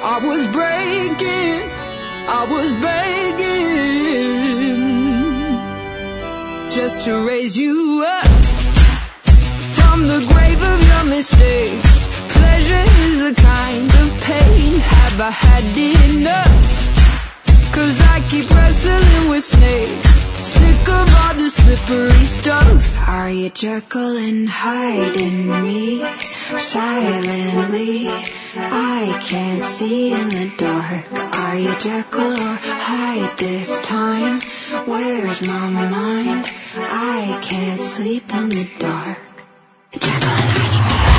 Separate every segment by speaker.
Speaker 1: I was breaking, I was begging just to raise you up from the grave of your mistakes. Pleasure is a kind of pain. Have I had enough? 'Cause I keep wrestling with snakes, sick of all the slippery stuff. Are you Jekyll and hiding me silently? I can't see in the dark. Are you Jekyll or Hyde this time? Where's my mind? I can't sleep in the dark. Jekyll and Hyde.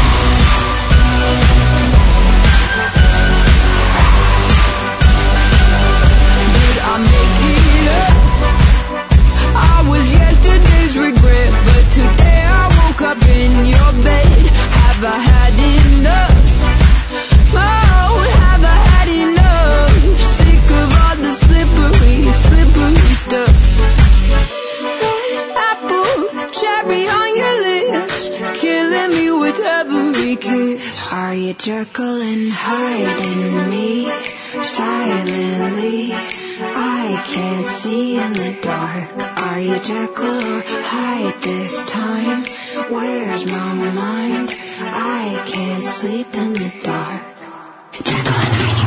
Speaker 1: I make it up. I was yesterday's regret, but today I woke up in your bed. Have I had enough? Oh, have I had enough? Sick of all the slippery stuff. Red apple, cherry on your lips, killing me with every kiss. Are you Jekyll and hiding me silently? I can't see in the dark. Are you Jekyll or Hyde this time? Where's my mind? I can't sleep in the dark. Jekyll and Hyde.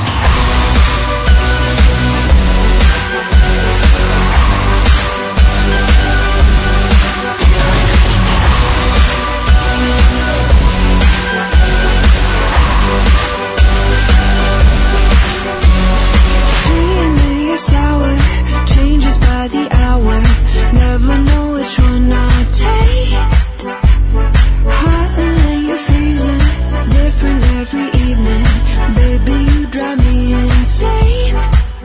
Speaker 1: Never know which one I taste. Hotter than you're freezing, different every evening. Baby, you drive me insane.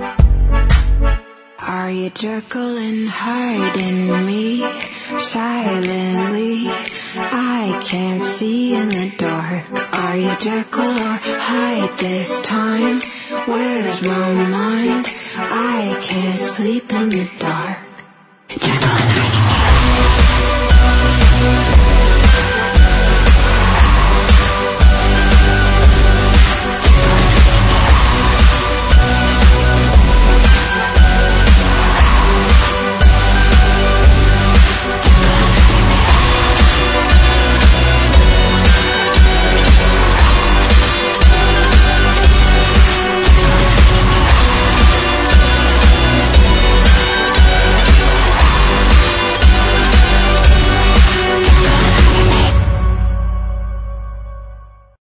Speaker 1: Are you Jekyll and hiding me silently? I can't see in the dark. Are you Jekyll or Hyde this time? Where's my mind? I can't sleep in the dark.